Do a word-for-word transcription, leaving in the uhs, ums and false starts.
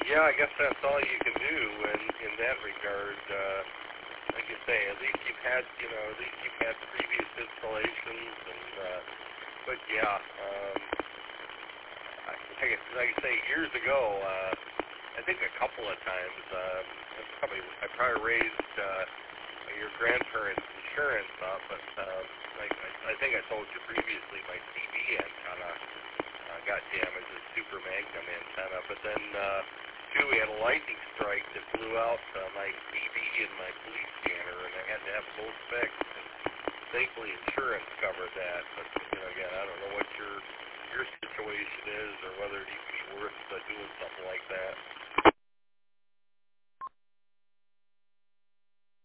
Yeah, I guess that's all you can do in in that regard. Uh, like you say, at least you've had, you know, at least you've had previous installations, and uh, but yeah, um, I, like, I, like I say, years ago, uh, I think a couple of times, uh, probably I probably raised uh, your grandparents' insurance up, but uh, like I, I think I told you previously, my T V antenna uh, got damaged, a super magnum antenna, but then. Uh, Too, we had a lightning strike that blew out uh, my T V and my police scanner, and I had to have both fixed. And thankfully, insurance covered that. But you know, again, I don't know what your your situation is, or whether it even be worth uh, doing something like that.